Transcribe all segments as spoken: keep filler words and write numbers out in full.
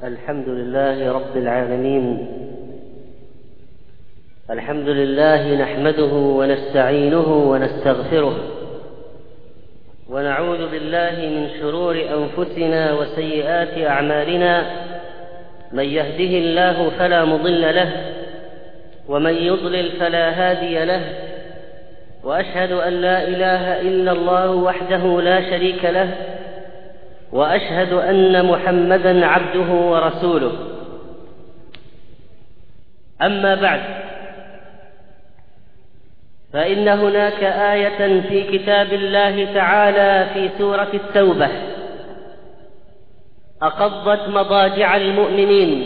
الحمد لله رب العالمين. الحمد لله نحمده ونستعينه ونستغفره، ونعوذ بالله من شرور أنفسنا وسيئات أعمالنا. من يهده الله فلا مضل له، ومن يضلل فلا هادي له، وأشهد أن لا إله إلا الله وحده لا شريك له، وأشهد أن محمدًا عبده ورسوله. أما بعد، فإن هناك آية في كتاب الله تعالى في سورة التوبة أقضت مضاجع المؤمنين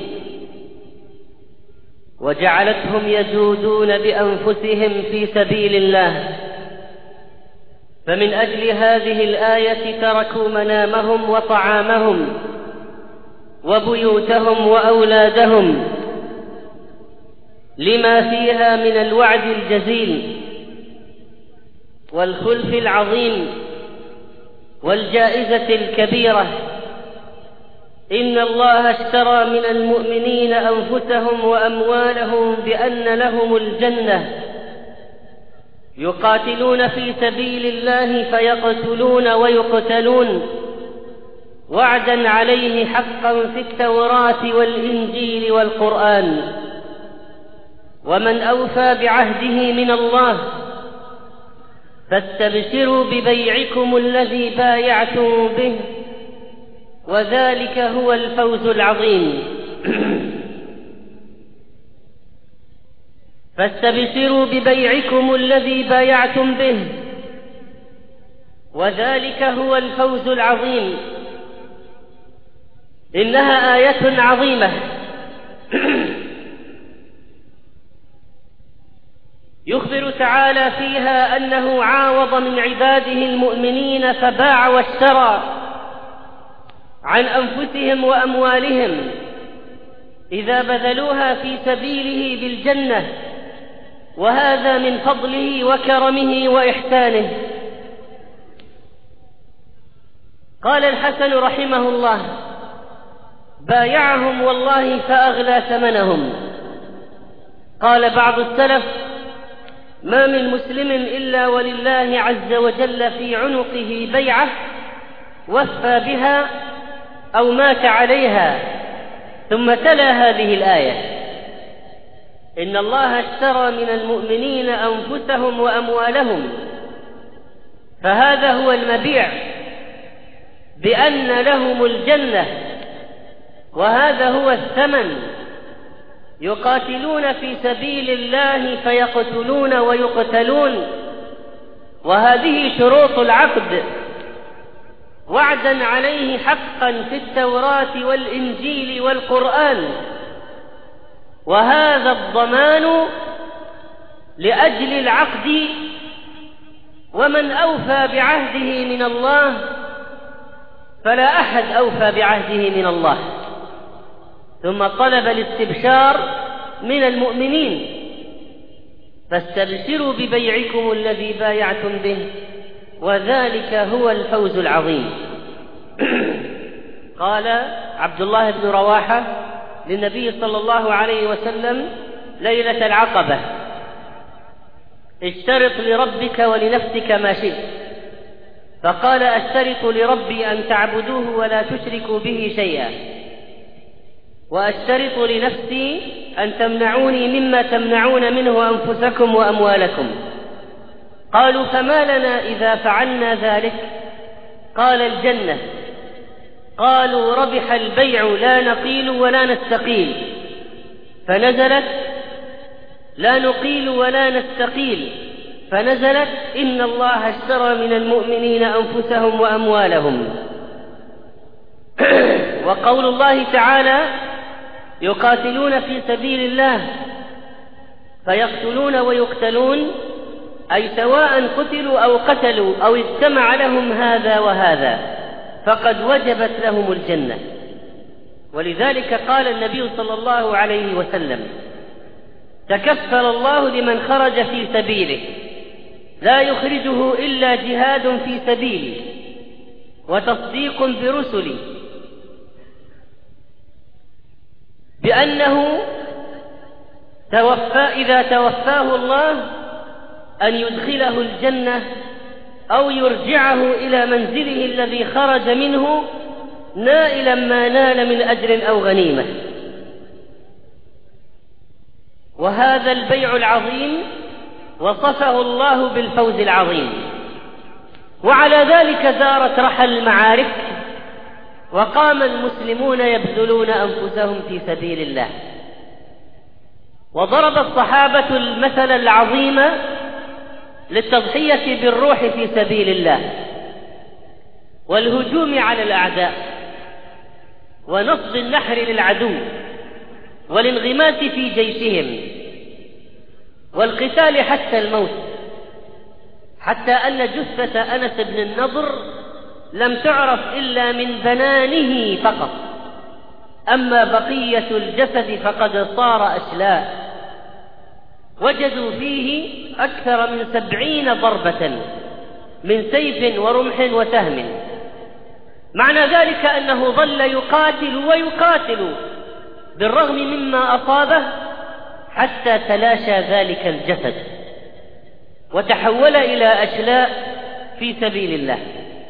وجعلتهم يجودون بأنفسهم في سبيل الله، فمن أجل هذه الآية تركوا منامهم وطعامهم وبيوتهم وأولادهم لما فيها من الوعد الجزيل والخلف العظيم والجائزة الكبيرة. إن الله اشترى من المؤمنين أنفسهم وأموالهم بأن لهم الجنة، يقاتلون في سبيل الله فيقتلون ويقتلون، وعدا عليه حقا في التوراة والإنجيل والقرآن. ومن أوفى بعهده من الله فاستبشروا ببيعكم الذي بايعتم به، وذلك هو الفوز العظيم. فاستبشروا ببيعكم الذي بايعتم به، وذلك هو الفوز العظيم. إنها آية عظيمة يخبر تعالى فيها أنه عاوض من عباده المؤمنين فباع واشترى عن أنفسهم وأموالهم إذا بذلوها في سبيله بالجنة، وهذا من فضله وكرمه وإحسانه. قال الحسن رحمه الله: بايعهم والله فأغلى ثمنهم. قال بعض السلف: ما من مسلم إلا ولله عز وجل في عنقه بيعة وفى بها أو مات عليها. ثم تلا هذه الآية: إن الله اشترى من المؤمنين أنفسهم وأموالهم. فهذا هو المبيع، بأن لهم الجنة، وهذا هو الثمن. يقاتلون في سبيل الله فيقتلون ويقتلون، وهذه شروط العقد، وعدا عليه حقا في التوراة والإنجيل والقرآن. وهذا الضمان لأجل العقد. ومن أوفى بعهده من الله فلا أحد أوفى بعهده من الله. ثم طلب الاستبشار من المؤمنين: فاستبشروا ببيعكم الذي بايعتم به، وذلك هو الفوز العظيم. قال عبد الله بن رواحة للنبي صلى الله عليه وسلم ليلة العقبة: اشترط لربك ولنفسك ما شئت. فقال: أشترط لربي أن تعبدوه ولا تشركوا به شيئا، وأشترط لنفسي أن تمنعوني مما تمنعون منه أنفسكم وأموالكم. قالوا: فما لنا إذا فعلنا ذلك؟ قال: الجنة. قالوا: ربح البيع، لا نقيل ولا نستقيل. فنزلت: لا نقيل ولا نستقيل. فنزلت: إن الله اشترى من المؤمنين أنفسهم وأموالهم. وقول الله تعالى: يقاتلون في سبيل الله فيقتلون ويقتلون، أي سواء قتلوا أو قتلوا أو اجتمع لهم هذا وهذا فقد وجبت لهم الجنة. ولذلك قال النبي صلى الله عليه وسلم: تكفل الله لمن خرج في سبيله، لا يخرجه إلا جهاد في سبيله وتصديق برسلي بأنه توفى إذا توفاه الله أن يدخله الجنة أو يرجعه إلى منزله الذي خرج منه نائلا ما نال من أجر أو غنيمة. وهذا البيع العظيم وصفه الله بالفوز العظيم. وعلى ذلك دارت رحل المعارك، وقام المسلمون يبذلون أنفسهم في سبيل الله. وضرب الصحابة المثل العظيم للتضحية بالروح في سبيل الله، والهجوم على الأعداء، ونصب النحر للعدو، والانغماس في جيشهم، والقتال حتى الموت، حتى أن جثة أنس بن النضر لم تعرف إلا من بنانه فقط، أما بقية الجسد فقد صار أشلاء. وجدوا فيه أكثر من سبعين ضربة من سيف ورمح وسهم. معنى ذلك أنه ظل يقاتل ويقاتل بالرغم مما أصابه حتى تلاشى ذلك الجسد وتحول إلى أشلاء في سبيل الله.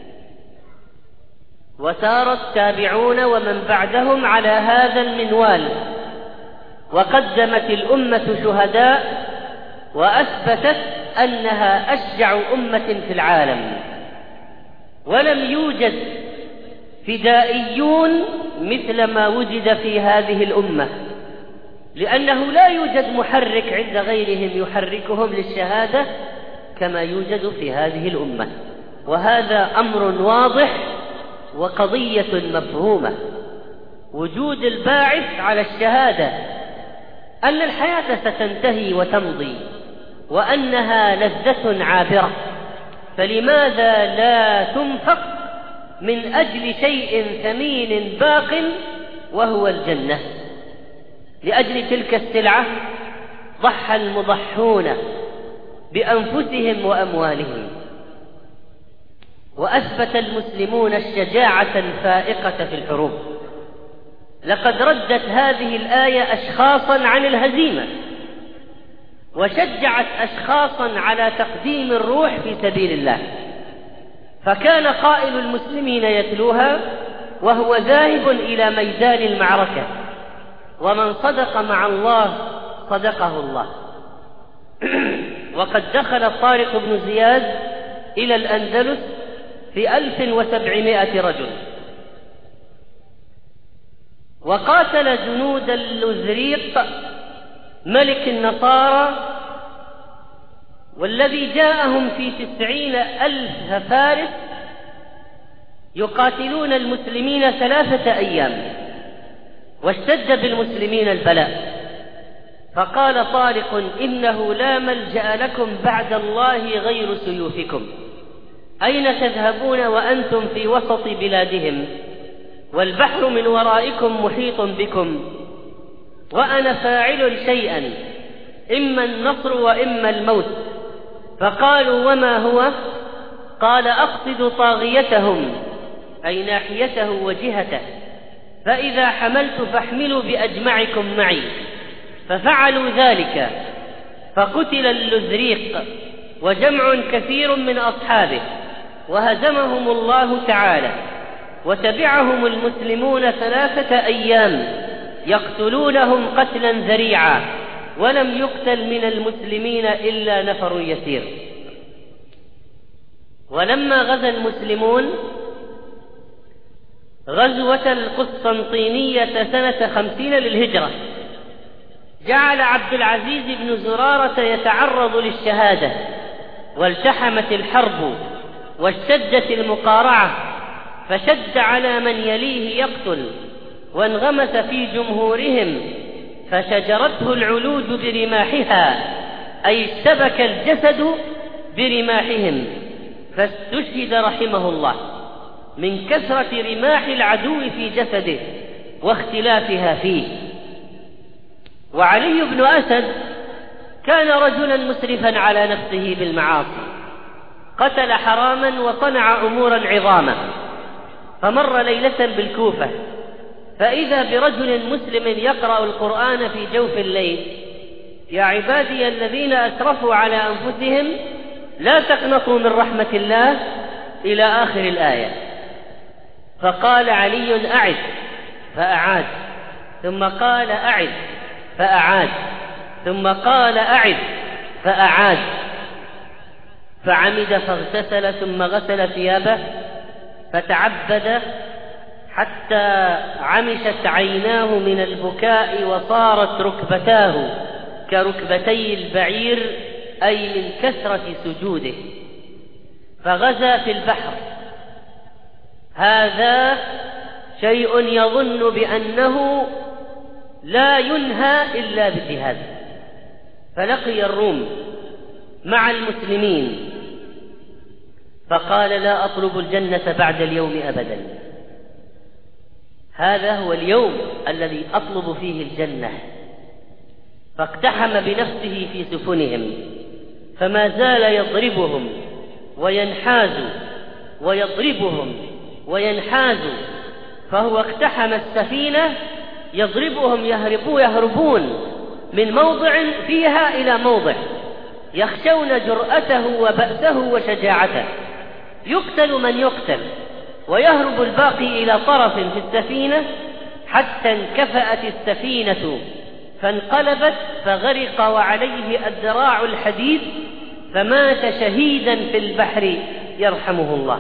وسار التابعون ومن بعدهم على هذا المنوال، وقدمت الأمة شهداء وأثبتت أنها أشجع أمة في العالم، ولم يوجد فدائيون مثل ما وجد في هذه الأمة، لأنه لا يوجد محرك عند غيرهم يحركهم للشهادة كما يوجد في هذه الأمة. وهذا أمر واضح وقضية مفهومة، وجود الباعث على الشهادة أن الحياة ستنتهي وتمضي، وأنها لذة عابرة، فلماذا لا تنفق من أجل شيء ثمين باق وهو الجنة؟ لأجل تلك السلعة ضحى المضحون بأنفسهم وأموالهم. وأثبت المسلمون الشجاعة الفائقة في الحروب. لقد ردت هذه الآية أشخاصا عن الهزيمة، وشجعت أشخاصا على تقديم الروح في سبيل الله. فكان قائل المسلمين يتلوها وهو ذاهب إلى ميدان المعركة: ومن صدق مع الله صدقه الله. وقد دخل طارق بن زياد إلى الأندلس في ألف وسبعمائة رجل، وقاتل جنود اللذريق ملك النصارى، والذي جاءهم في تسعين ألف فارس يقاتلون المسلمين ثلاثة أيام، واشتد بالمسلمين البلاء. فقال طارق: إنه لا ملجأ لكم بعد الله غير سيوفكم. أين تذهبون وأنتم في وسط بلادهم، والبحر من ورائكم محيط بكم، وأنا فاعل شيئا، إما النصر وإما الموت. فقالوا: وما هو؟ قال: أقصد طاغيتهم، أي ناحيته وجهته، فإذا حملت فاحملوا بأجمعكم معي. ففعلوا ذلك، فقتل اللذريق وجمع كثير من أصحابه، وهزمهم الله تعالى. وتبعهم المسلمون ثلاثة أيام يقتلونهم قتلا ذريعا، ولم يقتل من المسلمين إلا نفر يسير. ولما غزا المسلمون غزوة القسطنطينية سنة خمسين للهجرة، جعل عبد العزيز بن زرارة يتعرض للشهادة، والتحمت الحرب واشتدت المقارعة، فشد على من يليه يقتل، وانغمس في جمهورهم، فشجرته العلود برماحها، أي اشتبك الجسد برماحهم، فاستشهد رحمه الله من كثرة رماح العدو في جسده واختلافها فيه. وعلي بن أسد كان رجلا مسرفا على نفسه بالمعاصي، قتل حراما وصنع أمورا عظاما. فمر ليلة بالكوفة فإذا برجل مسلم يقرأ القرآن في جوف الليل: يا عبادي الذين أسرفوا على أنفسهم لا تقنطوا من رحمة الله إلى آخر الآية. فقال علي: أعد، فأعاد، ثم قال: أعد، فأعاد، ثم قال: أعد، فأعاد، فعمد فاغتسل ثم غسل ثيابه فتعبد حتى عمشت عيناه من البكاء وصارت ركبتاه كركبتي البعير، أي من كثرة سجوده، فغزا في البحر. هذا شيء يظن بأنه لا ينهى إلا بالجهاد، فلقي الروم مع المسلمين فقال: لا أطلب الجنة بعد اليوم أبدا، هذا هو اليوم الذي أطلب فيه الجنة. فاقتحم بنفسه في سفنهم فما زال يضربهم وينحاز ويضربهم وينحاز، فهو اقتحم السفينة يضربهم يهربون يهربون من موضع فيها إلى موضع، يخشون جرأته وبأسه وشجاعته، يقتل من يقتل ويهرب الباقي إلى طرف في السفينة حتى انكفأت السفينة فانقلبت فغرق وعليه الذراع الحديد فمات شهيدا في البحر يرحمه الله.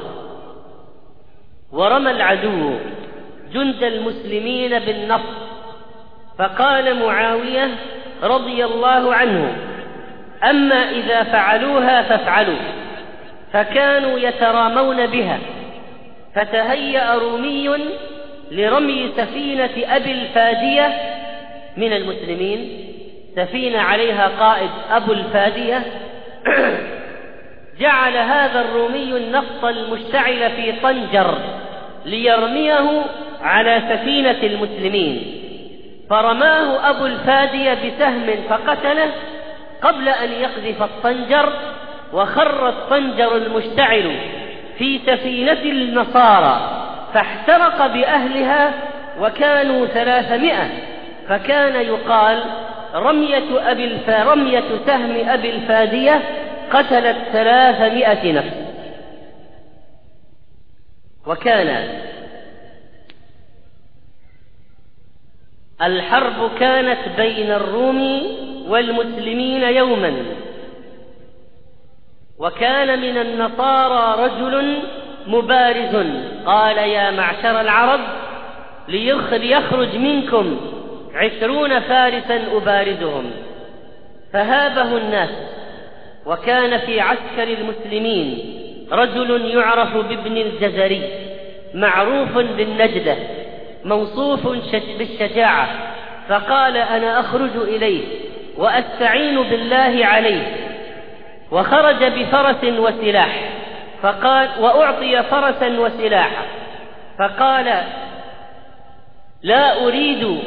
ورمى العدو جند المسلمين بالنصر، فقال معاوية رضي الله عنه: أما إذا فعلوها فافعلوا، فكانوا يترامون بها. فتهيأ رومي لرمي سفينة أبي الفادية من المسلمين، سفينة عليها قائد أبو الفادية. جعل هذا الرومي النفط المشتعل في طنجر ليرميه على سفينة المسلمين، فرماه أبو الفادية بسهم فقتله قبل أن يقذف الطنجر، وخر الطنجر المشتعل في سفينة النصارى فاحترق بأهلها، وكانوا ثلاثمائة، فكان يقال: رمية, أبي الف... رمية سهم أبي الفادية قتلت ثلاثمائة نفس. وكان الحرب كانت بين الروم والمسلمين يوما، وكان من النصارى رجل مبارز قال: يا معشر العرب ليخرج منكم عشرون فارسا أبارزهم، فهابه الناس. وكان في عسكر المسلمين رجل يعرف بابن الجزري معروف بالنجدة موصوف بالشجاعة، فقال: أنا أخرج إليه وأستعين بالله عليه. وخرج بفرس وسلاح، فقال وأعطي فرسا وسلاحا، فقال: لا أريد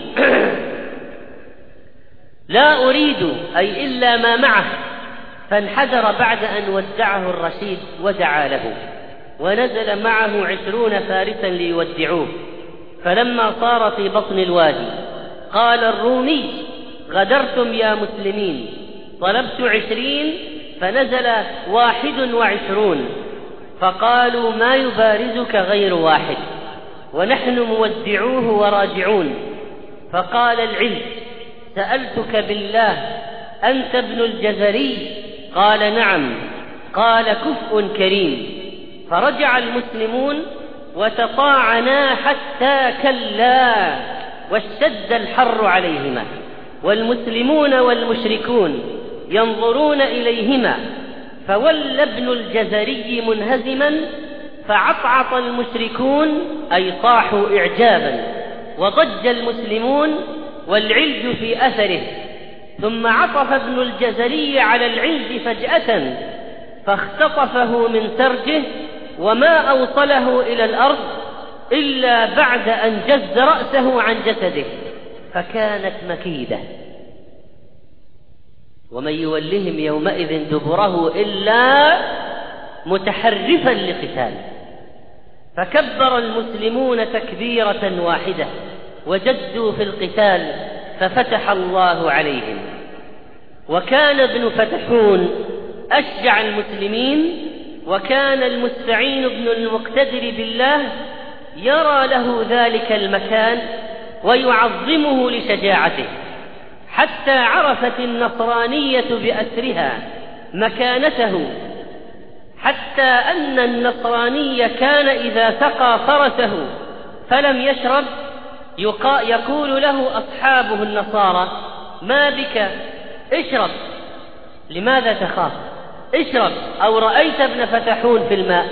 لا أريد أي إلا ما معه. فانحدر بعد أن ودعه الرشيد ودعا له، ونزل معه عشرون فارسا ليودعوه. فلما صار في بطن الوادي قال الرومي: غدرتم يا مسلمين، طلبت عشرين فنزل واحد وعشرون. فقالوا: ما يبارزك غير واحد، ونحن مودعوه وراجعون. فقال العز: سألتك بالله أنت ابن الجزري؟ قال: نعم. قال: كفء كريم. فرجع المسلمون وتطاعنا حتى كلا، واشتد الحر عليهما، والمسلمون والمشركون ينظرون إليهما. فولى ابن الجزري منهزما، فعطعط المشركون أي صاحوا إعجابا، وضج المسلمون والعلج في أثره. ثم عطف ابن الجزري على العلج فجأة فاختطفه من سرجه، وما أوصله إلى الأرض إلا بعد أن جز رأسه عن جسده، فكانت مكيدة. ومن يولهم يومئذ دبره إلا متحرفا لقتال. فكبر المسلمون تكبيرة واحدة وجدوا في القتال ففتح الله عليهم. وكان ابن فتحون أشجع المسلمين، وكان المستعين بن المقتدر بالله يرى له ذلك المكان ويعظمه لشجاعته، حتى عرفت النصرانية بأسرها مكانته، حتى أن النصراني كان إذا سقى فرسه فلم يشرب يقول له أصحابه النصارى: ما بك؟ اشرب. لماذا تخاف؟ اشرب. أو رأيت ابن فتحون في الماء؟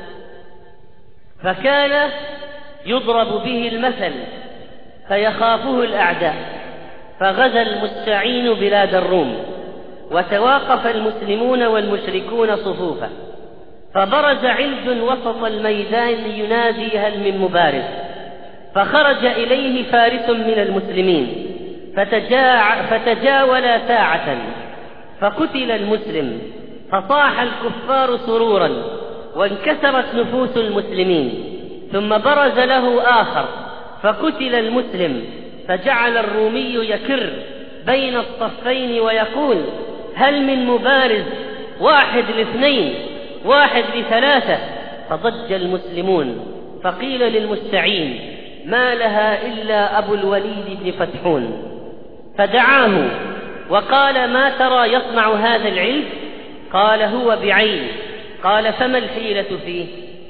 فكان يضرب به المثل فيخافه الأعداء. فغزا المستعين بلاد الروم، وتواقف المسلمون والمشركون صفوفا، فبرز علد وسط الميدان ينادي: هل من مبارز؟ فخرج إليه فارس من المسلمين فتجاع فتجاولا ساعة، فقتل المسلم، فصاح الكفار سرورا وانكسرت نفوس المسلمين. ثم برز له آخر فقتل المسلم، فجعل الرومي يكر بين الصفين ويقول: هل من مبارز؟ واحد لاثنين، واحد لثلاثة. فضج المسلمون، فقيل للمستعين: ما لها إلا أبو الوليد بن فتحون. فدعاه وقال: ما ترى يصنع هذا العلم؟ قال: هو بعين. قال: فما الحيلة فيه؟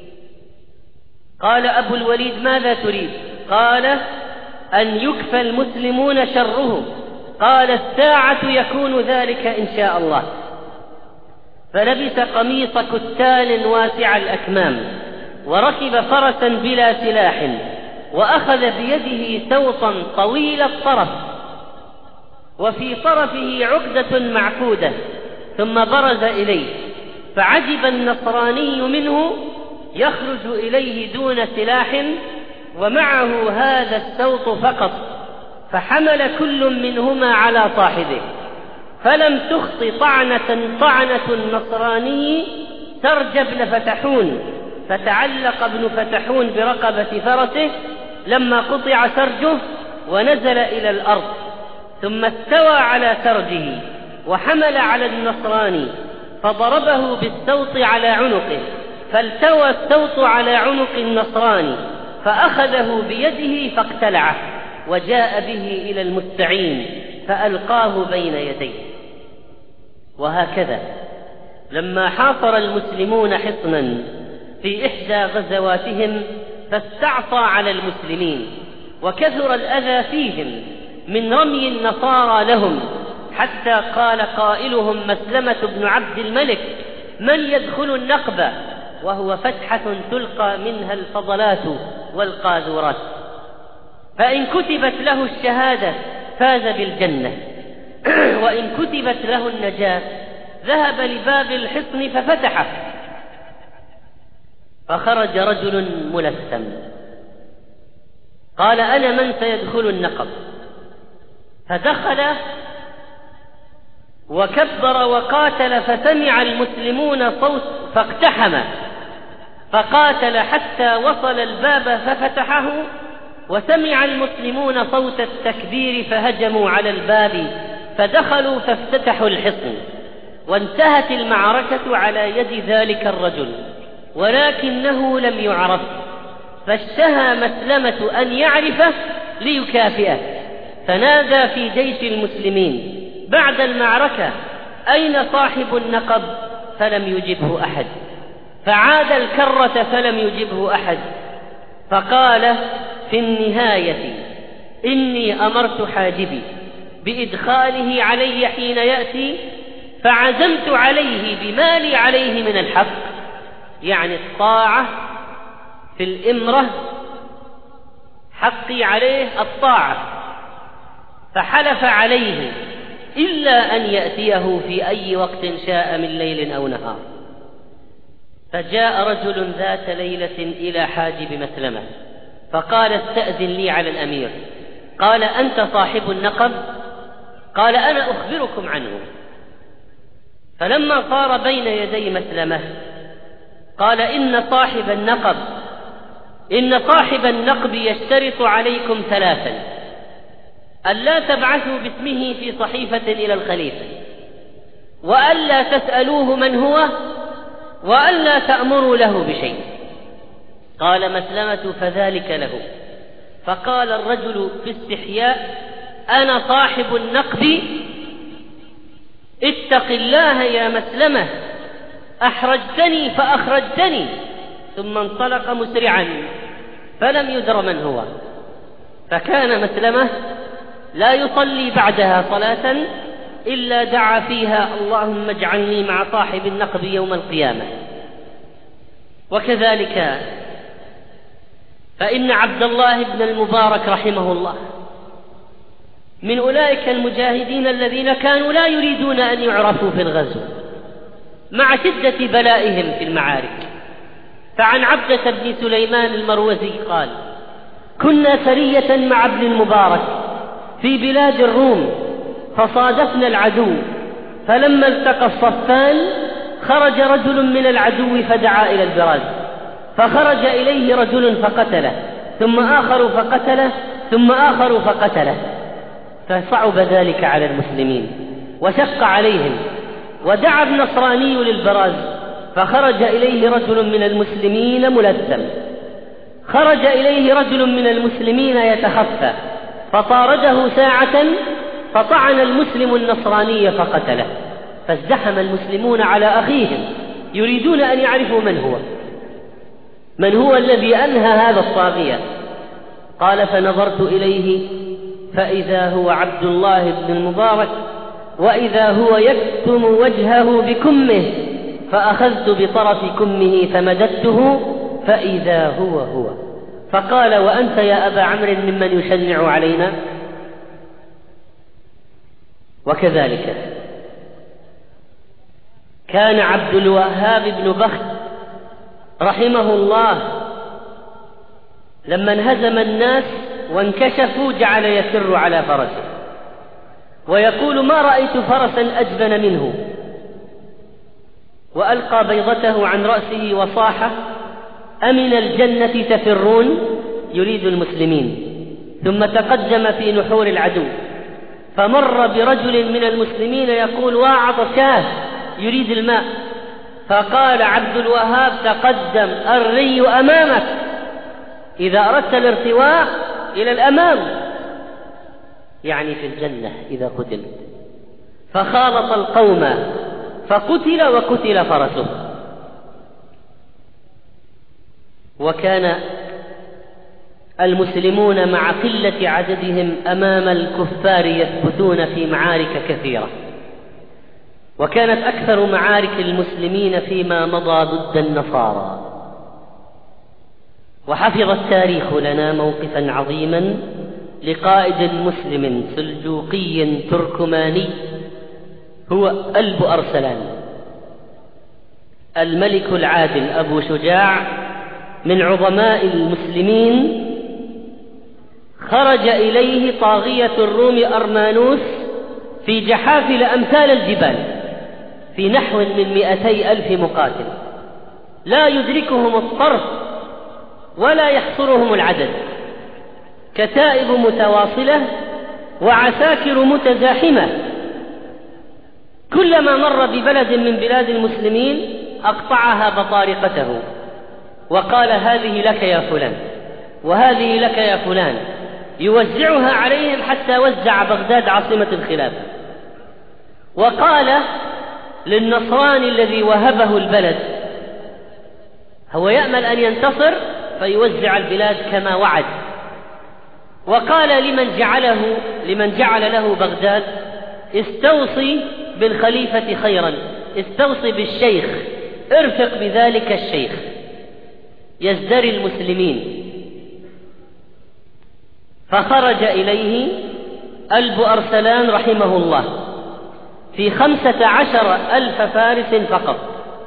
قال أبو الوليد: ماذا تريد؟ قال: أن يكفى المسلمون شره. قال: الساعة يكون ذلك إن شاء الله. فلبس قميص كتان واسع الأكمام، وركب فرسا بلا سلاح، وأخذ بيده سوطا طويل الطرف، وفي طرفه عقدة معقودة، ثم برز إليه، فعجب النصراني منه، يخرج إليه دون سلاح ومعه هذا السوط فقط، فحمل كل منهما على صاحبه، فلم تخط طعنة طعنة النصراني سرج ابن فتحون، فتعلق ابن فتحون برقبة فرسه لما قطع سرجه ونزل إلى الأرض، ثم استوى على سرجه وحمل على النصراني فضربه بالسوط على عنقه، فالتوى السوط على عنق النصراني، فأخذه بيده فاقتلعه، وجاء به إلى المستعين فألقاه بين يديه. وهكذا لما حاصر المسلمون حصنا في إحدى غزواتهم فاستعصى على المسلمين، وكثر الأذى فيهم من رمي النصارى لهم، حتى قال قائلهم مسلمة بن عبد الملك: من يدخل النقبة؟ وهو فتحة تلقى منها الفضلات والقاذورات، فإن كتبت له الشهادة فاز بالجنة، وإن كتبت له النجاة ذهب لباب الحصن ففتحه، فخرج رجل ملثم قال: أنا من سيدخل النقب؟ فدخل وكبر وقاتل، فسمع المسلمون صوت فاقتحم، فقاتل حتى وصل الباب ففتحه، وسمع المسلمون صوت التكبير فهجموا على الباب، فدخلوا فافتتحوا الحصن، وانتهت المعركة على يد ذلك الرجل، ولكنه لم يعرف، فاشتهى مسلمة أن يعرفه ليكافئه، فنادى في جيش المسلمين بعد المعركة: أين صاحب النقب؟ فلم يجبه أحد، فعاد الكرة فلم يجبه أحد، فقال في النهاية: إني أمرت حاجبي بإدخاله علي حين يأتي، فعزمت عليه بما لي عليه من الحق، يعني الطاعة في الإمرة، حقي عليه الطاعة، فحلف عليه إلا أن يأتيه في أي وقت شاء من ليل أو نهار. فجاء رجل ذات ليلة إلى حاجب مسلمة فقال: استأذن لي على الأمير. قال: أنت صاحب النقب؟ قال: أنا أخبركم عنه. فلما صار بين يدي مسلمة قال: إن صاحب النقب إن صاحب النقب يشترط عليكم ثلاثا: ألا تبعثوا باسمه في صحيفة إلى الخليفة، وألا تسألوه من هو، وألا تأمروا له بشيء. قال مسلمة: فذلك له. فقال الرجل في استحياء: أنا صاحب النقب، اتق الله يا مسلمة، أحرجتني فأخرجتني. ثم انطلق مسرعا فلم يدر من هو. فكان مسلمة لا يصلي بعدها صلاة إلا دعا فيها: اللهم اجعلني مع صاحب النقب يوم القيامة. وكذلك فإن عبد الله بن المبارك رحمه الله من أولئك المجاهدين الذين كانوا لا يريدون أن يعرفوا في الغزو مع شدة بلائهم في المعارك. فعن عبدة بن سليمان المروزي قال: كنا سرية مع ابن المبارك في بلاد الروم، فصادفنا العدو، فلما التقى الصفان خرج رجل من العدو فدعا إلى البراز، فخرج إليه رجل فقتله، ثم آخر فقتله، ثم آخر فقتله، فصعب ذلك على المسلمين وشق عليهم. ودعا النصراني للبراز، فخرج إليه رجل من المسلمين ملثم، خرج إليه رجل من المسلمين يتخفى، فطارده ساعة، فطعن المسلم النصراني فقتله. فازدحم المسلمون على أخيهم يريدون أن يعرفوا من هو من هو الذي أنهى هذا الطاغية. قال: فنظرت إليه فإذا هو عبد الله بن المبارك، وإذا هو يكتم وجهه بكمه، فأخذت بطرف كمه فمددته فإذا هو هو. فقال: وأنت يا أبا عمرو ممن يشنع علينا؟ وكذلك كان عبد الوهاب بن بخت رحمه الله لما انهزم الناس وانكشفوا جعل يسر على فرسه ويقول: ما رأيت فرسا أجبن منه، وألقى بيضته عن رأسه وصاح: أمن الجنة تفرون، يريد المسلمين. ثم تقدم في نحور العدو، فمر برجل من المسلمين يقول: وعطشاه، يريد الماء. فقال عبد الوهاب: تقدم، الري أمامك، إذا أردت الارتواء إلى الأمام، يعني في الجنة إذا قتلت. فخالط القوم فقتل وقتل فرسه. وكان المسلمون مع قلة عددهم أمام الكفار يثبتون في معارك كثيرة، وكانت أكثر معارك المسلمين فيما مضى ضد النصارى. وحفظ التاريخ لنا موقفا عظيما لقائد مسلم سلجوقي تركماني هو ألب أرسلان، الملك العادل أبو شجاع من عظماء المسلمين. خرج إليه طاغية الروم أرمانوس في جحافل أمثال الجبال في نحو من مئتي ألف مقاتل، لا يدركهم الطرف ولا يحصرهم العدد، كتائب متواصلة وعساكر متزاحمة. كلما مر ببلد من بلاد المسلمين أقطعها بطارقته وقال: هذه لك يا فلان، وهذه لك يا فلان، يوزعها عليهم حتى وزع بغداد عاصمة الخلافة. وقال للنصراني الذي وهبه البلد، هو يأمل أن ينتصر فيوزع البلاد كما وعد. وقال لمن جعله لمن جعل له بغداد: استوصي بالخليفة خيرا، استوصي بالشيخ، ارفق بذلك الشيخ يزدري المسلمين. فخرج إليه ألب أرسلان رحمه الله في خمسة عشر ألف فارس فقط،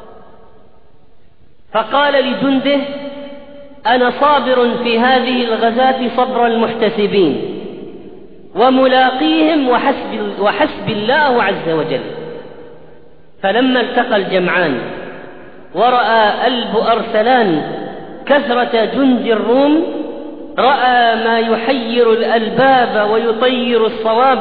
فقال لجنده: أنا صابر في هذه الغزاة صبر المحتسبين، وملاقيهم وحسب, وحسب الله عز وجل. فلما التقى الجمعان ورأى ألب أرسلان كثرة جند الروم رأى ما يحير الألباب ويطير الصواب،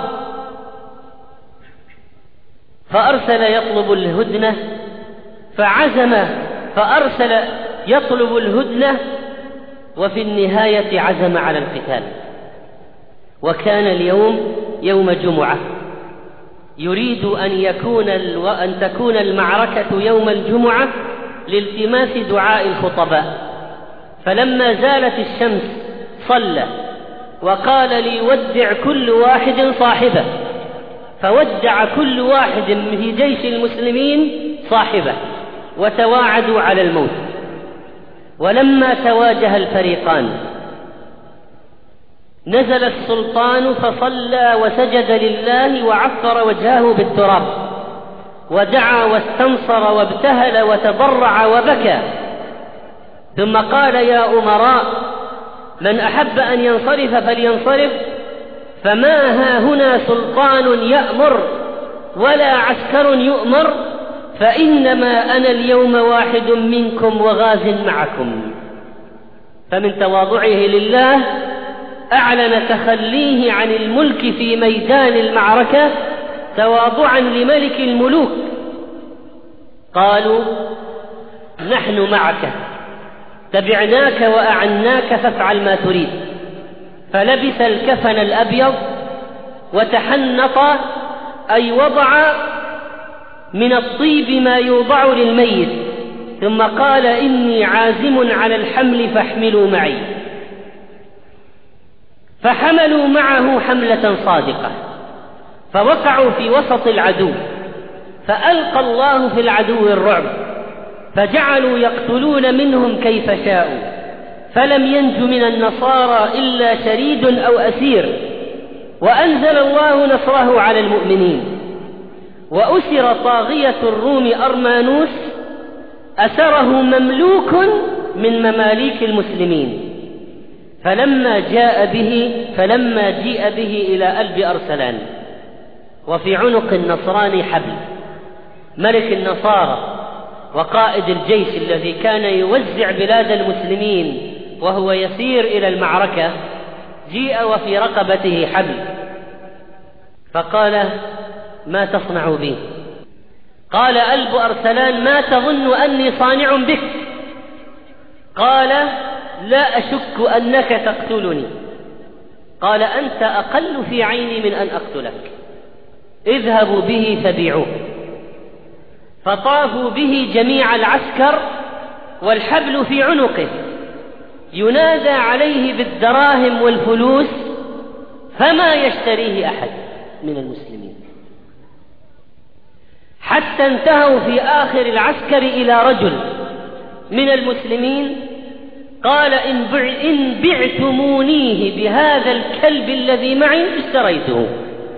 فأرسل يطلب الهدنة، فعزم فأرسل يطلب الهدنة، وفي النهاية عزم على القتال. وكان اليوم يوم جمعة، يريد أن يكون الو... أن تكون المعركة يوم الجمعة لالتماس دعاء الخطباء. فلما زالت الشمس صلى وقال ليودع كل واحد صاحبه، فودع كل واحد في جيش المسلمين صاحبه وتواعدوا على الموت. ولما تواجه الفريقان نزل السلطان فصلى وسجد لله وعفر وجهه بالتراب ودعا واستنصر وابتهل وتضرع وبكى، ثم قال: يا أمراء، من أحب أن ينصرف فلينصرف، فما ها هنا سلطان يأمر ولا عسكر يؤمر، فإنما أنا اليوم واحد منكم وغاز معكم. فمن تواضعه لله أعلن تخليه عن الملك في ميدان المعركة تواضعا لملك الملوك. قالوا: نحن معك، تبعناك وأعناك، فافعل ما تريد. فلبس الكفن الأبيض وتحنط، أي وضع من الطيب ما يوضع للميت، ثم قال: إني عازم على الحمل فاحملوا معي. فحملوا معه حملة صادقة، فوقعوا في وسط العدو، فألقى الله في العدو الرعب، فجعلوا يقتلون منهم كيف شاءوا، فلم ينج من النصارى إلا شريد أو أسير، وأنزل الله نصره على المؤمنين. وأسر طاغية الروم أرمانوس، أسره مملوك من مماليك المسلمين. فلما جاء به فلما جيء به إلى ألب أرسلان، وفي عنق النصراني حبل، ملك النصارى وقائد الجيش الذي كان يوزع بلاد المسلمين وهو يسير إلى المعركة، جيء وفي رقبته حبل، فقال: ما تصنع بي؟ قال ألب أرسلان: ما تظن أني صانع بك؟ قال: لا أشك أنك تقتلني. قال: أنت أقل في عيني من أن أقتلك، اذهبوا به فبيعوه. فطافوا به جميع العسكر والحبل في عنقه، ينادى عليه بالدراهم والفلوس، فما يشتريه أحد من المسلمين، حتى انتهوا في آخر العسكر إلى رجل من المسلمين قال: إن بعتمونيه بهذا الكلب الذي معي اشتريته.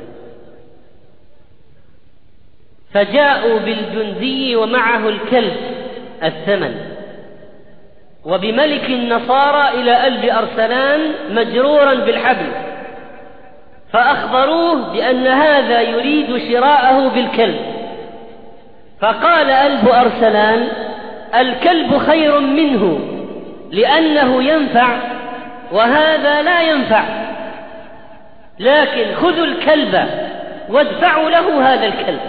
فجاءوا بالجندي ومعه الكلب الثمن، وبملك النصارى إلى ألب أرسلان مجرورا بالحبل، فأخبروه بأن هذا يريد شراءه بالكلب. فقال ألب أرسلان: الكلب خير منه لأنه ينفع وهذا لا ينفع، لكن خذوا الكلب وادفعوا له هذا الكلب.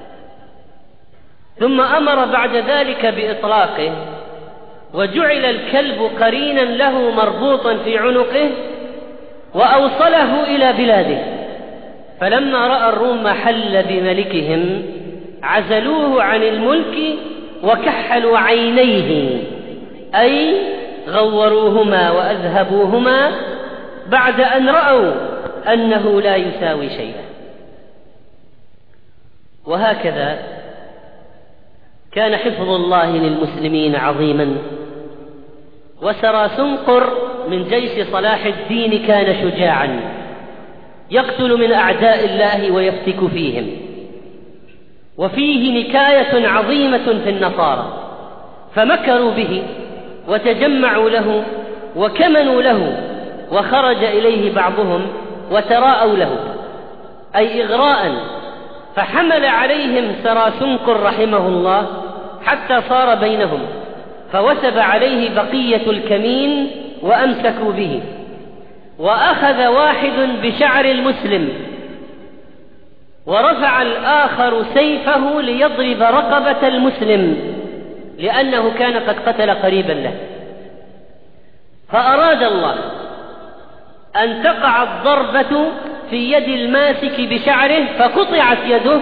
ثم أمر بعد ذلك بإطلاقه، وجعل الكلب قرينا له مربوطا في عنقه، وأوصله إلى بلاده. فلما رأى الروم حل بملكهم عزلوه عن الملك وكحلوا عينيه، أي غوروهما وأذهبوهما بعد أن رأوا أنه لا يساوي شيئا. وهكذا كان حفظ الله للمسلمين عظيما. وسراسنقر من جيش صلاح الدين كان شجاعا، يقتل من أعداء الله ويفتك فيهم. وفيه نكاية عظيمة في النصارى، فمكروا به وتجمعوا له وكمنوا له، وخرج إليه بعضهم وتراءوا له، أي إغراء، فحمل عليهم سراسنقر رحمه الله حتى صار بينهم، فوثب عليه بقية الكمين وأمسكوا به. وأخذ واحد بشعر المسلم ورفع الآخر سيفه ليضرب رقبة المسلم لأنه كان قد قتل قريبا له، فأراد الله أن تقع الضربة في يد الماسك بشعره فقطعت يده،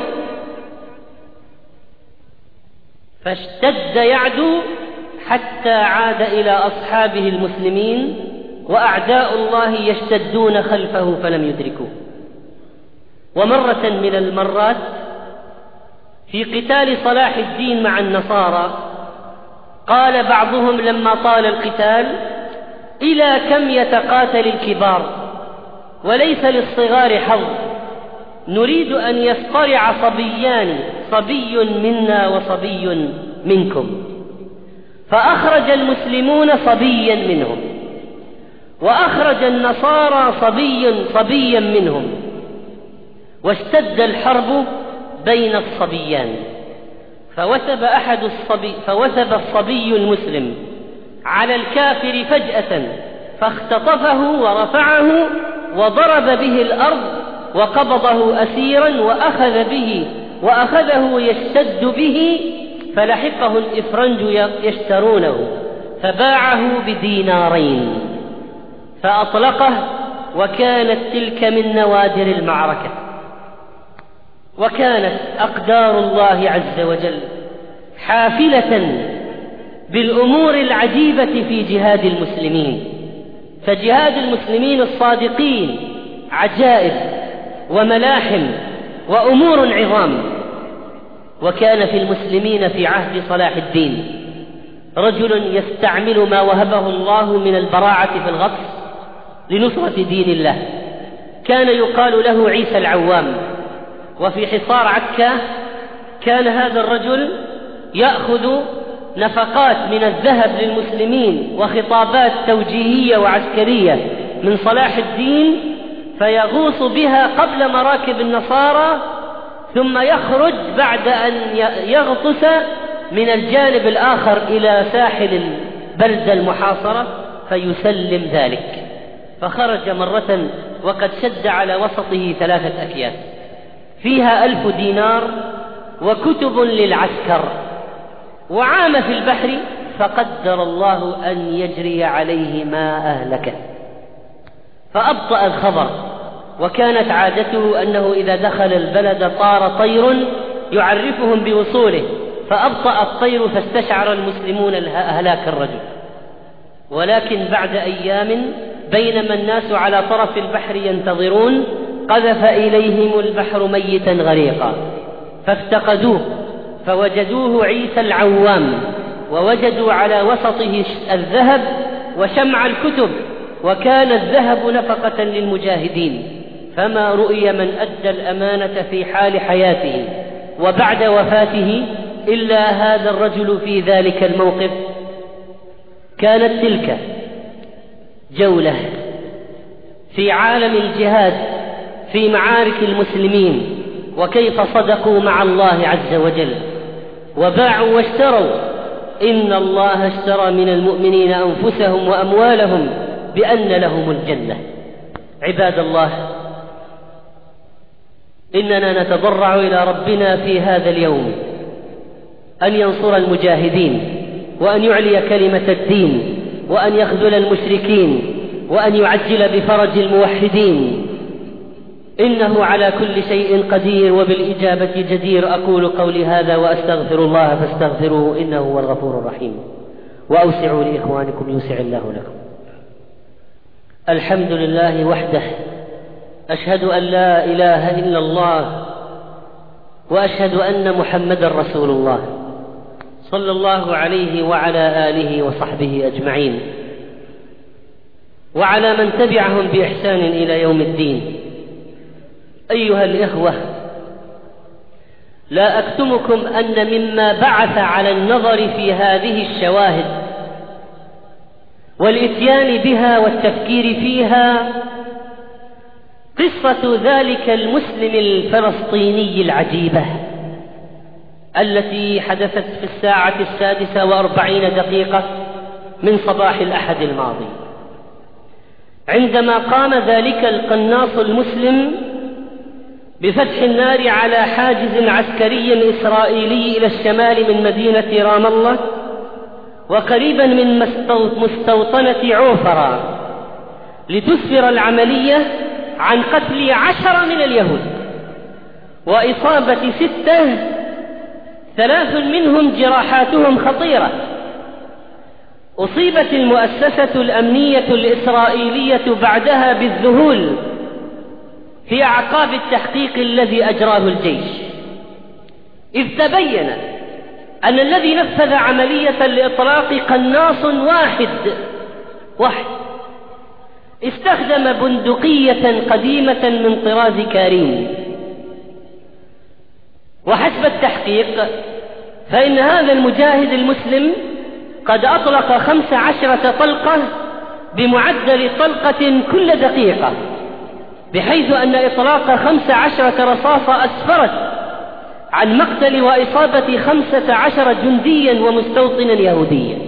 فاشتد يعدو حتى عاد إلى أصحابه المسلمين، وأعداء الله يشتدون خلفه فلم يدركوه. ومرة من المرات في قتال صلاح الدين مع النصارى قال بعضهم لما طال القتال: إلى كم يتقاتل الكبار وليس للصغار حظ، نريد أن يصطرع صبيان، صبي منا وصبي منكم. فأخرج المسلمون صبيا منهم، وأخرج النصارى صبي صبيا منهم، واشتد الحرب بين الصبيان. فوثب أحد الصبي فوثب الصبي المسلم على الكافر فجأة فاختطفه ورفعه وضرب به الأرض وقبضه أسيرا وأخذ به وأخذه يشتد به، فلحقه الإفرنج يشترونه فباعه بدينارين فأطلقه، وكانت تلك من نوادر المعركة. وكانت أقدار الله عز وجل حافلة بالأمور العجيبة في جهاد المسلمين، فجهاد المسلمين الصادقين عجائب وملاحم وأمور عظام. وكان في المسلمين في عهد صلاح الدين رجل يستعمل ما وهبه الله من البراعة في الغطس لنصرة دين الله، كان يقال له عيسى العوام. وفي حصار عكا كان هذا الرجل يأخذ نفقات من الذهب للمسلمين وخطابات توجيهية وعسكرية من صلاح الدين فيغوص بها قبل مراكب النصارى، ثم يخرج بعد أن يغطس من الجانب الآخر إلى ساحل البلدة المحاصرة فيسلم ذلك. فخرج مرة وقد شد على وسطه ثلاثة أكياس فيها ألف دينار وكتب للعسكر، وعام في البحر فقدر الله أن يجري عليه ما أهلكه فأبطأ الخبر. وكانت عادته أنه إذا دخل البلد طار طير يعرفهم بوصوله، فأبطأ الطير فاستشعر المسلمون هلاك الرجل. ولكن بعد أيام بينما الناس على طرف البحر ينتظرون قذف إليهم البحر ميتا غريقا فافتقدوه فوجدوه عيسى العوام، ووجدوا على وسطه الذهب وشمع الكتب، وكان الذهب نفقة للمجاهدين، فما رؤي من أدى الأمانة في حال حياته وبعد وفاته إلا هذا الرجل في ذلك الموقف. كانت تلك جولة في عالم الجهاد في معارك المسلمين، وكيف صدقوا مع الله عز وجل وباعوا واشتروا. إن الله اشترى من المؤمنين أنفسهم وأموالهم بأن لهم الجنة. عباد الله، إننا نتضرع إلى ربنا في هذا اليوم أن ينصر المجاهدين، وأن يعلي كلمة الدين، وأن يخذل المشركين، وأن يعجل بفرج الموحدين. إنه على كل شيء قدير وبالإجابة جدير. أقول قولي هذا وأستغفر الله فاستغفروه إنه هو الغفور الرحيم. وأوسعوا لإخوانكم يوسع الله لكم. الحمد لله وحده، أشهد أن لا إله إلا الله، وأشهد أن محمدا رسول الله صلى الله عليه وعلى آله وصحبه أجمعين، وعلى من تبعهم بإحسان إلى يوم الدين. أيها الإخوة، لا أكتمكم أن مما بعث على النظر في هذه الشواهد والإتيان بها والتفكير فيها قصة ذلك المسلم الفلسطيني العجيبة التي حدثت في الساعة السادسة وأربعين دقيقة من صباح الأحد الماضي، عندما قام ذلك القناص المسلم بفتح النار على حاجز عسكري إسرائيلي إلى الشمال من مدينة رام الله وقريبا من مستوطنة عوفرة، لتسفر العملية عن قتل عشرة من اليهود وإصابة ستة، ثلاث منهم جراحاتهم خطيرة. أصيبت المؤسسة الأمنية الإسرائيلية بعدها بالذهول في أعقاب التحقيق الذي أجراه الجيش، إذ تبين أن الذي نفذ عملية الإطلاق قناص واحد واحد استخدم بندقية قديمة من طراز كارين. وحسب التحقيق فإن هذا المجاهد المسلم قد أطلق خمس عشرة طلقة بمعدل طلقة كل دقيقة، بحيث أن إطلاق خمس عشرة رصاصة أسفرت عن مقتل وإصابة خمسة عشر جنديا ومستوطنا يهوديا.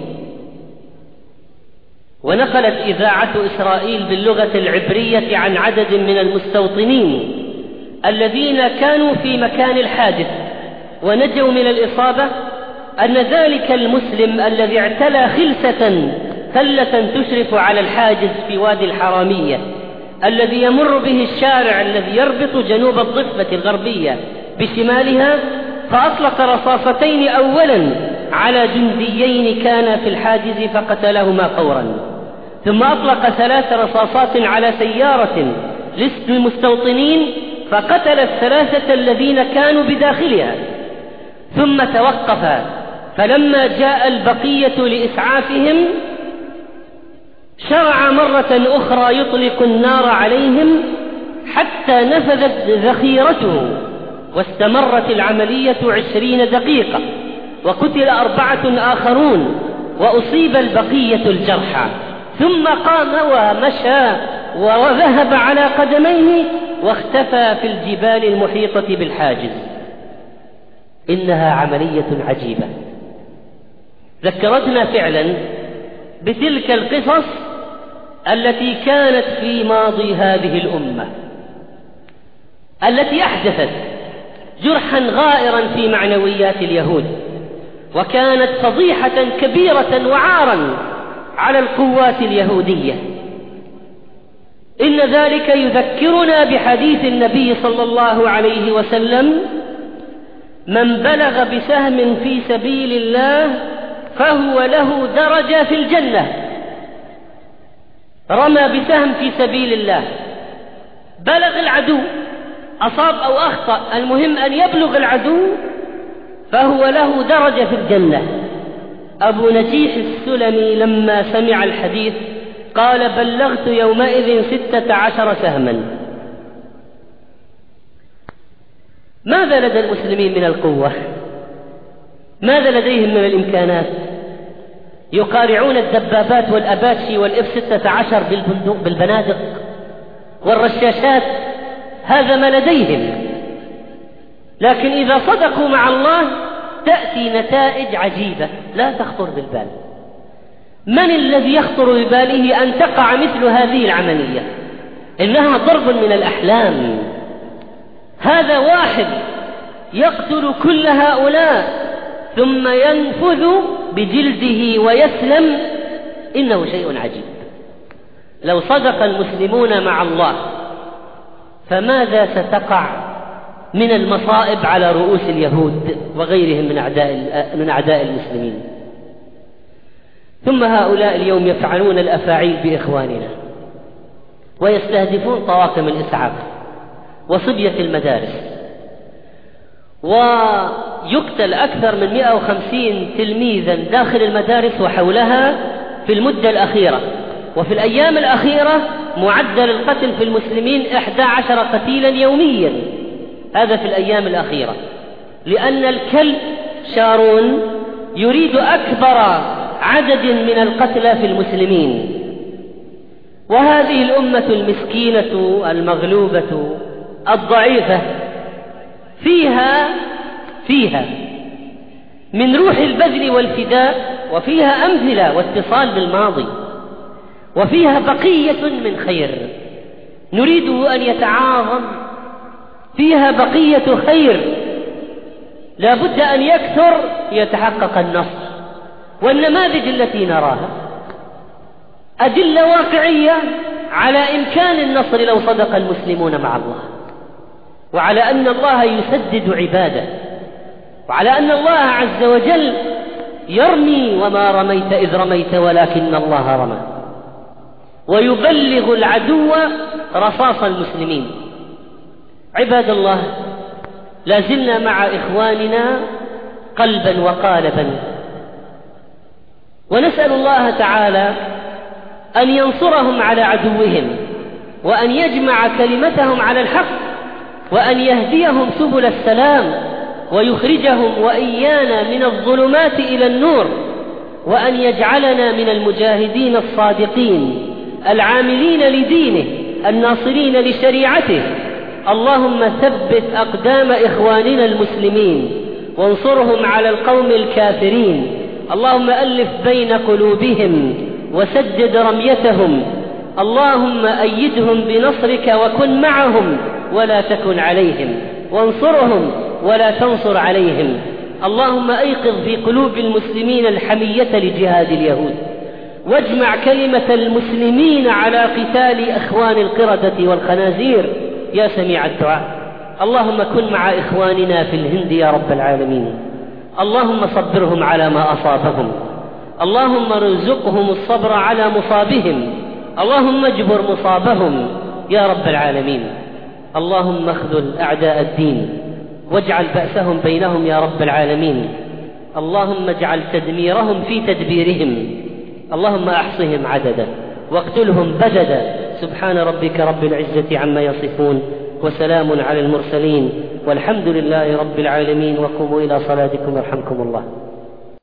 ونقلت إذاعة إسرائيل باللغة العبرية عن عدد من المستوطنين الذين كانوا في مكان الحادث ونجوا من الإصابة أن ذلك المسلم الذي اعتلى خلسة تلة تشرف على الحاجز في وادي الحرامية الذي يمر به الشارع الذي يربط جنوب الضفة الغربية بشمالها، فأطلق رصاصتين أولا على جنديين كانا في الحاجز فقتلهما فورا، ثم أطلق ثلاث رصاصات على سيارة للمستوطنين فقتل الثلاثة الذين كانوا بداخلها، ثم توقف، فلما جاء البقية لإسعافهم شرع مرة أخرى يطلق النار عليهم حتى نفذت ذخيرته، واستمرت العملية عشرين دقيقة، وقتل أربعة آخرون وأصيب البقية الجرحى، ثم قام ومشى وذهب على قدميه واختفى في الجبال المحيطة بالحاجز. إنها عملية عجيبة ذكرتنا فعلا بتلك القصص التي كانت في ماضي هذه الأمة، التي أحدثت جرحا غائرا في معنويات اليهود، وكانت فضيحة كبيرة وعارا على القوات اليهودية. إن ذلك يذكرنا بحديث النبي صلى الله عليه وسلم: من بلغ بسهم في سبيل الله فهو له درجة في الجنة. رمى بسهم في سبيل الله، بلغ العدو، أصاب أو أخطأ، المهم أن يبلغ العدو، فهو له درجة في الجنة. أبو نجيح السلمي لما سمع الحديث قال: بلغت يومئذ ستة عشر سهما. ماذا لدى المسلمين من القوة؟ ماذا لديهم من الإمكانات؟ يقارعون الدبابات والأباتشي والإف ستة عشر بالبنادق والرشاشات، هذا ما لديهم. لكن إذا صدقوا مع الله تأتي نتائج عجيبة لا تخطر بالبال. من الذي يخطر بباله أن تقع مثل هذه العملية؟ إنها ضرب من الأحلام. هذا واحد يقتل كل هؤلاء ثم ينفذ بجلده ويسلم، إنه شيء عجيب. لو صدق المسلمون مع الله فماذا ستقع من المصائب على رؤوس اليهود وغيرهم من أعداء من أعداء المسلمين؟ ثم هؤلاء اليوم يفعلون الأفاعيل بإخواننا ويستهدفون طواقم الإسعاف وصبية المدارس، ويقتل أكثر من مئة وخمسين تلميذا داخل المدارس وحولها في المدة الأخيرة. وفي الأيام الأخيرة معدل القتل في المسلمين إحدى عشر قتيلا يوميا، هذا في الأيام الأخيرة، لأن الكلب شارون يريد أكبر عدد من القتلى في المسلمين. وهذه الأمة المسكينة المغلوبة الضعيفة فيها فيها من روح البذل والفداء، وفيها أمثلة واتصال بالماضي، وفيها بقية من خير نريده أن يتعاظم، فيها بقية خير لا بد أن يكثر يتحقق النصر. والنماذج التي نراها أدلة واقعية على إمكان النصر لو صدق المسلمون مع الله، وعلى أن الله يسدد عباده، وعلى أن الله عز وجل يرمي وما رميت إذ رميت ولكن الله رمى، ويبلغ العدو رصاص المسلمين. عباد الله، لازلنا مع إخواننا قلبا وقالبا، ونسأل الله تعالى أن ينصرهم على عدوهم، وأن يجمع كلمتهم على الحق، وأن يهديهم سبل السلام، ويخرجهم وإيانا من الظلمات إلى النور، وأن يجعلنا من المجاهدين الصادقين العاملين لدينه الناصرين لشريعته. اللهم ثبت أقدام إخواننا المسلمين وانصرهم على القوم الكافرين. اللهم ألف بين قلوبهم وسدد رميتهم. اللهم أيدهم بنصرك وكن معهم ولا تكن عليهم، وانصرهم ولا تنصر عليهم. اللهم أيقظ في قلوب المسلمين الحمية لجهاد اليهود، واجمع كلمة المسلمين على قتال أخوان القردة والخنازير يا سميع الدعاء. اللهم كن مع إخواننا في الهند يا رب العالمين. اللهم صبرهم على ما أصابهم، اللهم ارزقهم الصبر على مصابهم، اللهم اجبر مصابهم يا رب العالمين. اللهم اخذل أعداء الدين واجعل بأسهم بينهم يا رب العالمين. اللهم اجعل تدميرهم في تدبيرهم. اللهم أحصهم عددا واقتلهم بددا. سبحان ربك رب العزة عما يصفون، وسلام على المرسلين، والحمد لله رب العالمين. وقوموا إلى صلاتكم يرحمكم الله.